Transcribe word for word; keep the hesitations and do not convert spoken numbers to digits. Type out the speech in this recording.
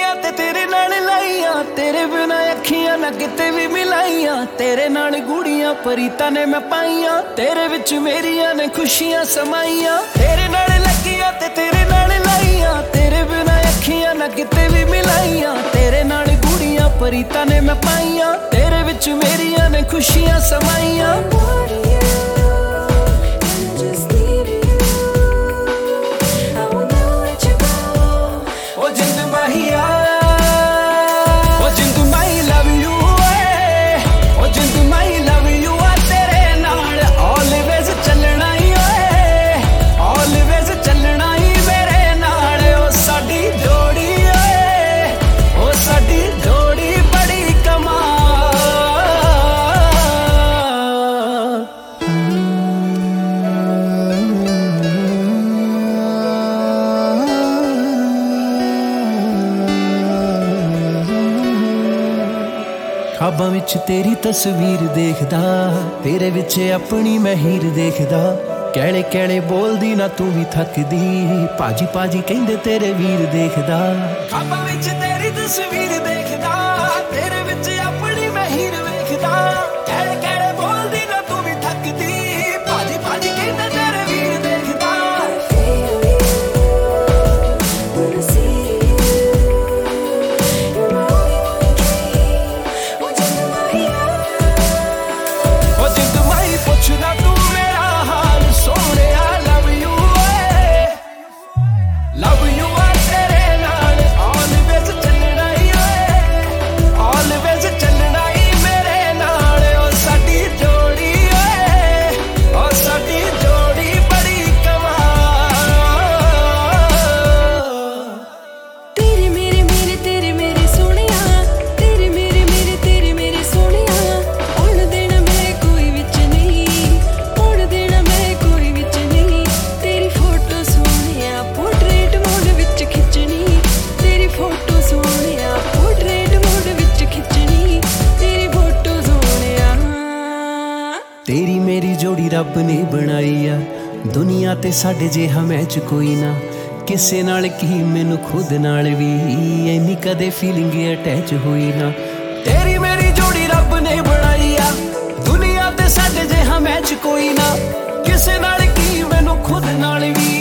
ਲੱਗੀਆਂ ਤੇ ਤੇਰੇ ਨਾਲ ਲਾਈਆਂ, ਤੇਰੇ ਬਿਨਾ ਅੱਖੀਆਂ ਨਾ ਕਿਤੇ ਵੀ ਮਿਲਾਈਆਂ। ਤੇਰੇ ਨਾਲ ਗੂੜੀਆਂ ਪਰੀਤਾਂ ਨੇ ਮੈਂ ਪਾਈਆਂ, ਤੇਰੇ ਵਿੱਚ ਮੇਰੀਆਂ ਨੇ ਖੁਸ਼ੀਆਂ ਸਮਾਈਆਂ। ਤੇਰੇ ਨਾਲ ਲੱਗੀਆਂ ਤੇ ਤੇਰੇ ਨਾਲ ਲਾਈਆਂ, ਤੇਰੇ ਬਿਨਾ ਅੱਖੀਆਂ ਨਾ ਕਿਤੇ ਵੀ ਮਿਲਾਈਆਂ। ਤੇਰੇ ਨਾਲ ਗੂੜੀਆਂ ਪਰੀਤਾਂ ਨੇ ਮੈਂ ਪਾਈਆਂ, ਤੇਰੇ ਵਿੱਚ ਮੇਰੀਆਂ ਨੇ ਖੁਸ਼ੀਆਂ ਸਮਾਈਆਂ। ਖਾਬਾਂ ਵਿੱਚ ਤੇਰੀ ਤਸਵੀਰ ਦੇਖਦਾ, ਤੇਰੇ ਵਿੱਚ ਆਪਣੀ ਮੈਂ ਹੀਰ ਦੇਖਦਾ। ਕਹਿਲੇ ਕਹਿਲੇ ਬੋਲਦੀ ਨਾ ਤੂੰ ਵੀ ਥੱਕਦੀ, ਭਾਜੀ ਭਾਜੀ ਕਹਿੰਦੇ ਤੇਰੇ ਵੀਰ ਦੇਖਦਾ। ਖਾਬਾਂ ਵਿੱਚ ਤੇਰੀ ਤਸਵੀਰ ਦੇਖਦਾ, ਤੇਰੇ ਵਿੱਚ ਆਪਣੀ ਮੈਂ ਹੀਰ ਵੇਖਦਾ। ਕਹਿਲੇ ਕਹਿਲੇ ਬੋਲਦੀ ਨਾ ਤੂੰ ਵੀ ਥੱਕਦੀ, ਭਾਜੀ ਭਾਜੀ ਕਹਿੰਦੇ ਤੇਰੇ ਵੀਰ ਦੇਖਦਾ। तेरी मेरी जोड़ी रब ने बनाई आ, दुनिया ते साडे जिहा मैच कोई ना। किसे नाल की मैनू खुद नाल भी इन्नी कदे फीलिंग अटैच हुई ना। तेरी मेरी जोड़ी रब ने बनाई आ, दुनिया ते साडे जिहा मैच कोई ना। किसे नाल की मैनू खुद नाल भी